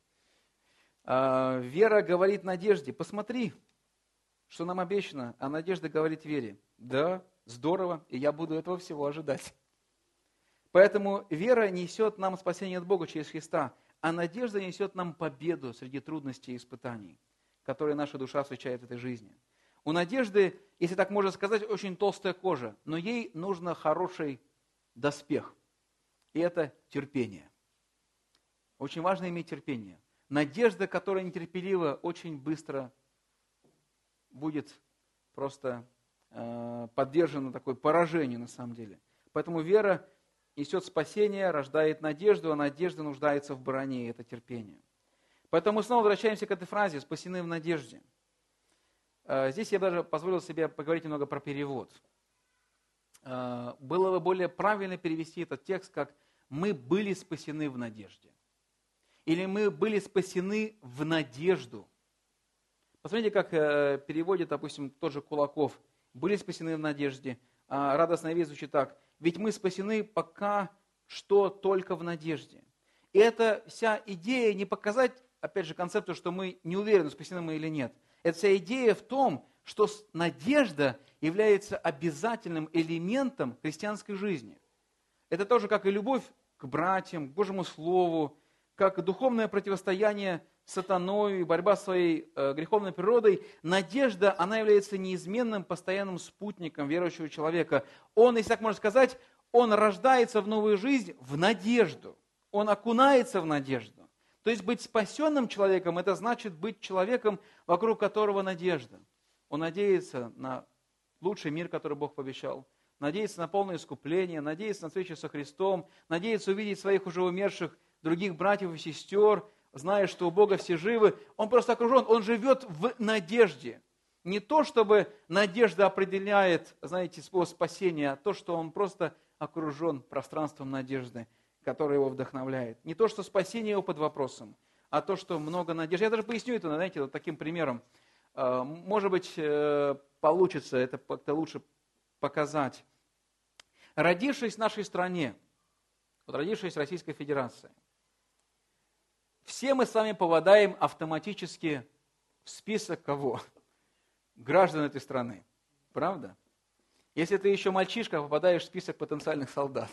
Э, вера говорит надежде, посмотри, что нам обещано, а надежда говорит вере. Да, здорово, и я буду этого всего ожидать. Поэтому вера несет нам спасение от Бога через Христа, а надежда несет нам победу среди трудностей и испытаний, которые наша душа встречает в этой жизни. У надежды, если так можно сказать, очень толстая кожа, но ей нужно хороший доспех. И это терпение. Очень важно иметь терпение. Надежда, которая нетерпелива, очень быстро будет просто э, подвержена такой поражению на самом деле. Поэтому вера несет спасение, рождает надежду, а надежда нуждается в броне, и это терпение. Поэтому мы снова возвращаемся к этой фразе «спасены в надежде». Э, здесь я даже позволил себе поговорить немного про перевод. Э, было бы более правильно перевести этот текст как «мы были спасены в надежде». Или «мы были спасены в надежду». Посмотрите, как э, переводит, допустим, тот же Кулаков. «Были спасены в надежде». А радостная весть звучит так. «Ведь мы спасены пока что только в надежде». И эта вся идея не показать, опять же, концепту, что мы не уверены, спасены мы или нет. Эта вся идея в том, что надежда является обязательным элементом христианской жизни. Это тоже как и любовь к братьям, к Божьему Слову, как и духовное противостояние с сатаной, и борьба с своей э, греховной природой, надежда, она является неизменным, постоянным спутником верующего человека. Он, если так можно сказать, он рождается в новую жизнь в надежду. Он окунается в надежду. То есть быть спасенным человеком, это значит быть человеком, вокруг которого надежда. Он надеется на лучший мир, который Бог пообещал, надеется на полное искупление, надеется на встречу со Христом, надеется увидеть своих уже умерших других братьев и сестер, зная, что у Бога все живы. Он просто окружен, он живет в надежде. Не то, чтобы надежда определяет, знаете, способ спасения, а то, что он просто окружен пространством надежды, которое его вдохновляет. Не то, что спасение его под вопросом, а то, что много надежды. Я даже поясню это, знаете, вот таким примером. Может быть, получится это как-то лучше показать. Родившись в нашей стране, вот родившись в Российской Федерации, все мы с вами попадаем автоматически в список кого? Граждан этой страны. Правда? Если ты еще мальчишка, попадаешь в список потенциальных солдат.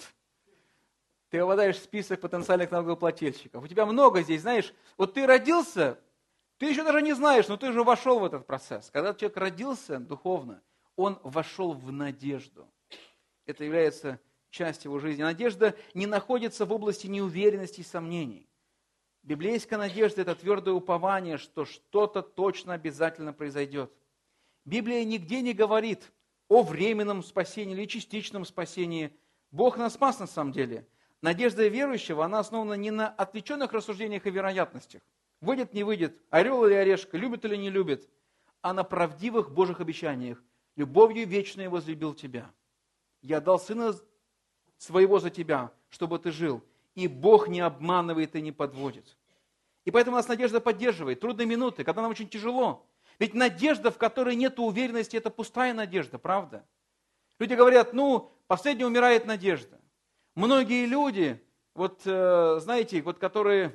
Ты попадаешь в список потенциальных налогоплательщиков. У тебя много здесь, знаешь, вот ты родился, ты еще даже не знаешь, но ты уже вошел в этот процесс. Когда человек родился духовно, он вошел в надежду. Это является частью его жизни. Надежда не находится в области неуверенности и сомнений. Библейская надежда – это твердое упование, что что-то точно обязательно произойдет. Библия нигде не говорит о временном спасении или частичном спасении. Бог нас спас на самом деле. Надежда верующего, она основана не на отвлеченных рассуждениях и вероятностях. Выйдет, не выйдет, орел или орешка, любит или не любит, а на правдивых Божьих обещаниях. Любовью вечной возлюбил тебя. Я дал Сына Своего за тебя, чтобы ты жил. И Бог не обманывает и не подводит. И поэтому нас надежда поддерживает. Трудные минуты, когда нам очень тяжело. Ведь надежда, в которой нет уверенности, это пустая надежда, правда? Люди говорят, ну, последняя умирает надежда. Многие люди, вот э, знаете, вот которые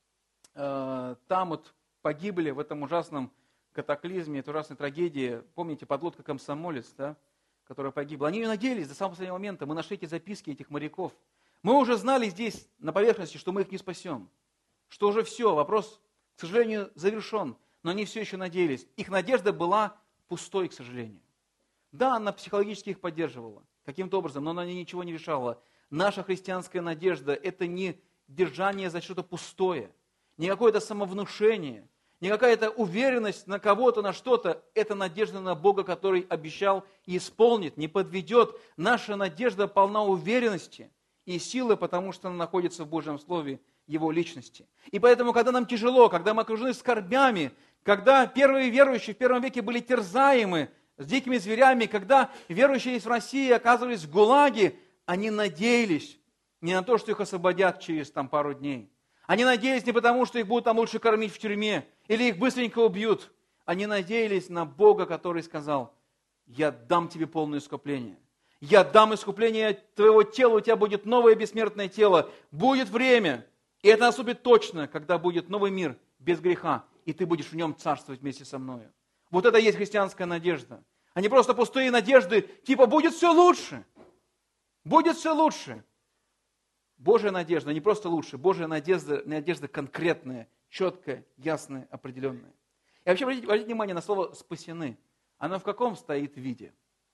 э, там вот погибли в этом ужасном катаклизме, этой ужасной трагедии, помните, подлодка «Комсомолец», да, которая погибла, они надеялись до самого последнего момента, мы нашли эти записки этих моряков. Мы уже знали здесь, на поверхности, что мы их не спасем, что уже все, вопрос, к сожалению, завершен, но они все еще надеялись. Их надежда была пустой, к сожалению. Да, она психологически их поддерживала каким-то образом, но она ничего не решала. Наша христианская надежда – это не держание за что-то пустое, не какое-то самовнушение, не какая-то уверенность на кого-то, на что-то. Это надежда на Бога, который обещал и исполнит, не подведет. Наша надежда полна уверенности и силы, потому что она находится в Божьем Слове, Его личности. И поэтому, когда нам тяжело, когда мы окружены скорбями, когда первые верующие в первом веке были терзаемы с дикими зверями, когда верующие в России оказывались в ГУЛАГе, они надеялись не на то, что их освободят через там, пару дней. Они надеялись не потому, что их будут там лучше кормить в тюрьме, или их быстренько убьют. Они надеялись на Бога, который сказал, я дам тебе полное искупление. Я дам искупление твоего тела, у тебя будет новое бессмертное тело. Будет время, и это наступит точно, когда будет новый мир без греха, и ты будешь в нем царствовать вместе со мною. Вот это и есть христианская надежда. А не просто пустые надежды, типа будет все лучше. Будет все лучше. Божья надежда не просто лучше, Божья надежда, надежда конкретная, четкая, ясная, определенная. И вообще обратите, обратите внимание на слово «спасены». Оно в каком стоит виде?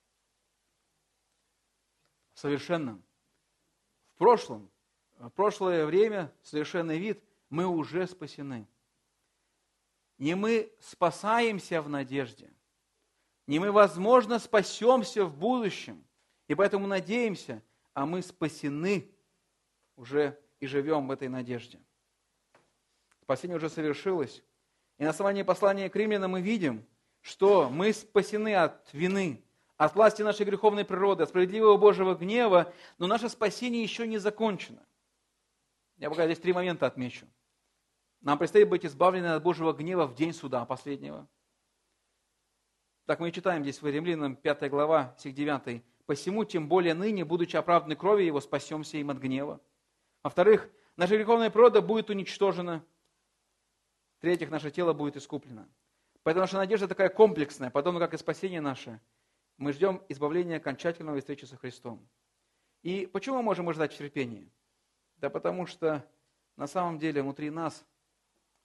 В совершенном. В прошлом. В прошлое время, совершенный вид, мы уже спасены. Не мы спасаемся в надежде. Не мы, возможно, спасемся в будущем. И поэтому надеемся, а мы спасены уже и живем в этой надежде. Спасение уже совершилось. И на основании послания к римлянам мы видим, что мы спасены от вины, от власти нашей греховной природы, от справедливого Божьего гнева, но наше спасение еще не закончено. Я пока здесь три момента отмечу. Нам предстоит быть избавлены от Божьего гнева в день суда последнего. Так мы и читаем здесь в Римлянам пятая глава, стих девятый. «Посему, тем более ныне, будучи оправданы кровью Его, спасемся им от гнева». Во-вторых, наша греховная природа будет уничтожена. В-третьих, наше тело будет искуплено. Поэтому наша надежда такая комплексная, подобно как и спасение наше. Мы ждем избавления окончательного и встречи со Христом. И почему мы можем ждать терпения? Да потому что на самом деле внутри нас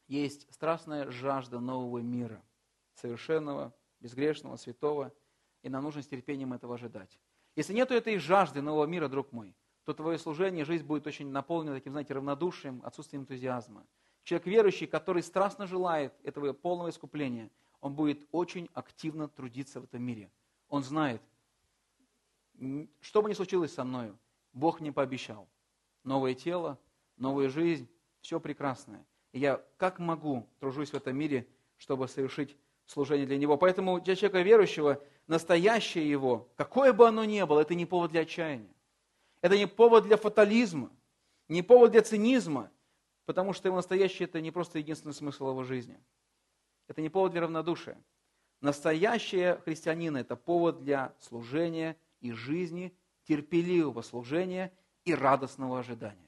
есть страстная жажда нового мира, совершенного, безгрешного, святого, и нам нужно с терпением этого ожидать. Если нет этой жажды нового мира, друг мой, то твое служение, жизнь будет очень наполнена таким, знаете, равнодушием, отсутствием энтузиазма. Человек верующий, который страстно желает этого полного искупления, он будет очень активно трудиться в этом мире. Он знает, что бы ни случилось со мною, Бог мне пообещал. Новое тело, новая жизнь, все прекрасное. И я как могу тружусь в этом мире, чтобы совершить служение для Него. Поэтому для человека верующего настоящее его, какое бы оно ни было, это не повод для отчаяния. Это не повод для фатализма, не повод для цинизма, потому что его настоящее – это не просто единственный смысл его жизни. Это не повод для равнодушия. Настоящее христианина – это повод для служения и жизни, терпеливого служения и радостного ожидания.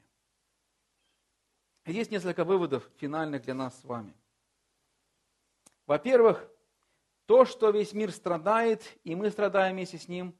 Есть несколько выводов финальных для нас с вами. Во-первых, то, что весь мир страдает, и мы страдаем вместе с ним,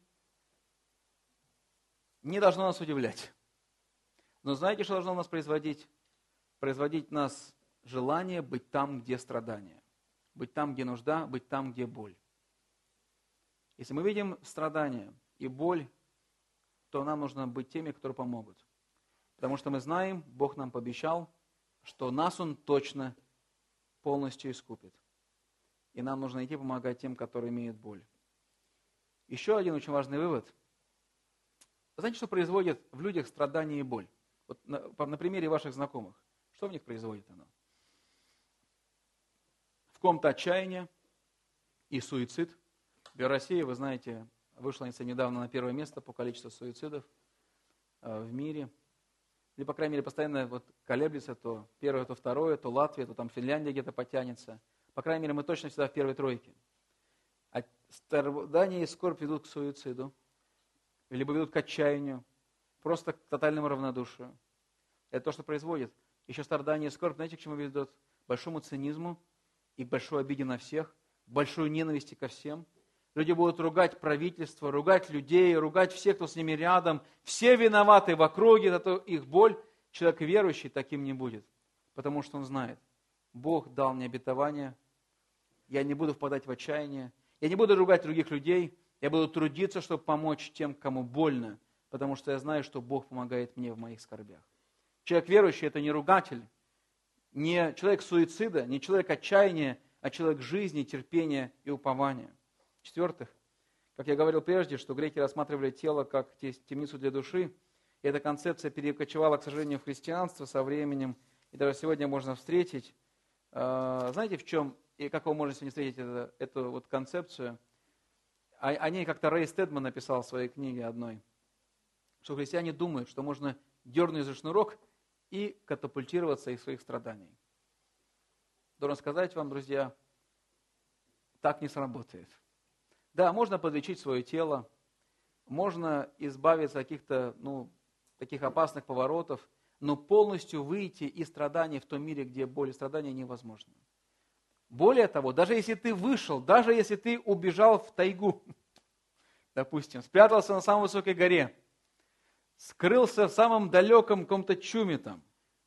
не должно нас удивлять. Но знаете, что должно нас производить? Производить в нас желание быть там, где страдания. Быть там, где нужда, быть там, где боль. Если мы видим страдания и боль, то нам нужно быть теми, которые помогут. Потому что мы знаем, Бог нам пообещал, что нас Он точно полностью искупит. И нам нужно идти помогать тем, которые имеют боль. Еще один очень важный вывод. Вы знаете, что производит в людях страдание и боль? Вот на, на примере ваших знакомых. Что в них производит оно? В ком-то отчаяние и суицид. В России, вы знаете, вышла недавно на первое место по количеству суицидов в мире. Или, по крайней мере, постоянно вот колеблется то первое, то второе, то Латвия, то там Финляндия где-то потянется. По крайней мере, мы точно всегда в первой тройке. А страдания и скорбь ведут к суициду, либо ведут к отчаянию, просто к тотальному равнодушию. Это то, что производит. Еще страдания и скорбь, знаете, к чему ведут? К большому цинизму и к большой обиде на всех, к большой ненависти ко всем. Люди будут ругать правительство, ругать людей, ругать всех, кто с ними рядом. Все виноваты в округе, это их боль. Человек верующий таким не будет, потому что он знает, Бог дал мне обетование, я не буду впадать в отчаяние, я не буду ругать других людей, я буду трудиться, чтобы помочь тем, кому больно, потому что я знаю, что Бог помогает мне в моих скорбях. Человек верующий – это не ругатель, не человек суицида, не человек отчаяния, а человек жизни, терпения и упования. В-четвертых, как я говорил прежде, что греки рассматривали тело как темницу для души, и эта концепция перекочевала, к сожалению, в христианство со временем, и даже сегодня можно встретить. Знаете, в чем и как вы можете сегодня встретить это, эту вот концепцию? О, о ней как-то Рэй Стедман написал в своей книге одной, что христиане думают, что можно дернуть за шнурок и катапультироваться из своих страданий. Должен сказать вам, друзья, так не сработает. Да, можно подлечить свое тело, можно избавиться от каких-то, ну, таких опасных поворотов, но полностью выйти из страданий в том мире, где боль и страдания невозможно. Более того, даже если ты вышел, даже если ты убежал в тайгу, допустим, спрятался на самой высокой горе, скрылся в самом далеком каком-то чуме там,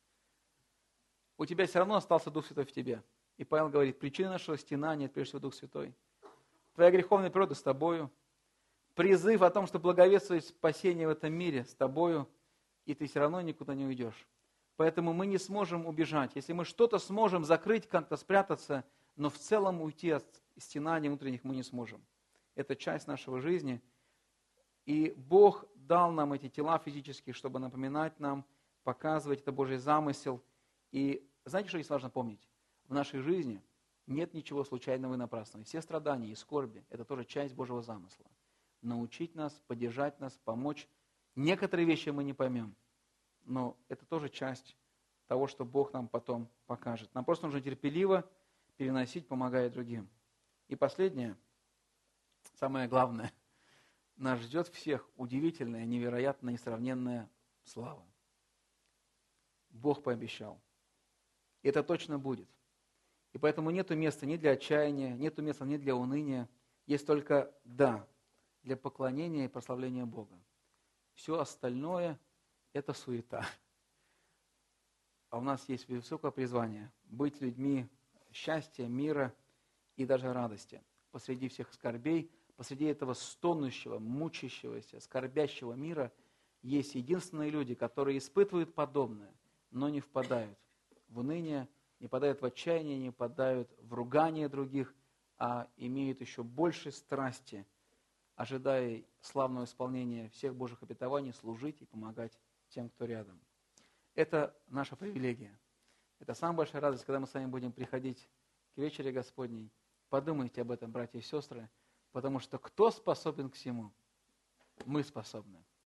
у тебя все равно остался Дух Святой в тебе. И Павел говорит, причина нашего стенания, прежде всего, Дух Святой. Твоя греховная природа с тобою, призыв о том, что благовествовать спасение в этом мире с тобою, и ты все равно никуда не уйдешь. Поэтому мы не сможем убежать. Если мы что-то сможем закрыть, как-то спрятаться, но в целом уйти от стенаний внутренних мы не сможем. Это часть нашего жизни. И Бог дал нам эти тела физические, чтобы напоминать нам, показывать это Божий замысел. И знаете, что здесь важно помнить? В нашей жизни нет ничего случайного и напрасного. Все страдания и скорби – это тоже часть Божьего замысла. Научить нас, поддержать нас, помочь. Некоторые вещи мы не поймем, но это тоже часть того, что Бог нам потом покажет. Нам просто нужно терпеливо переносить, помогая другим. И последнее, самое главное, нас ждет всех удивительная, невероятная, несравненная слава. Бог пообещал. И это точно будет. И поэтому нету места ни для отчаяния, нету места ни для уныния. Есть только «да» для поклонения и прославления Бога. Все остальное – это суета. а у нас есть высокое призвание быть людьми счастья, мира и даже радости. Посреди всех скорбей, посреди этого стонущего, мучащегося, скорбящего мира есть единственные люди, которые испытывают подобное, но не впадают в уныние, не впадают в отчаяние, не впадают в ругание других, а имеют еще больше страсти, ожидая славного исполнения всех Божьих обетований, служить и помогать тем, кто рядом. Это наша привилегия. Это самая большая радость, когда мы с вами будем приходить к вечере Господней. Подумайте об этом, братья и сестры, потому что кто способен к всему? Мы способны.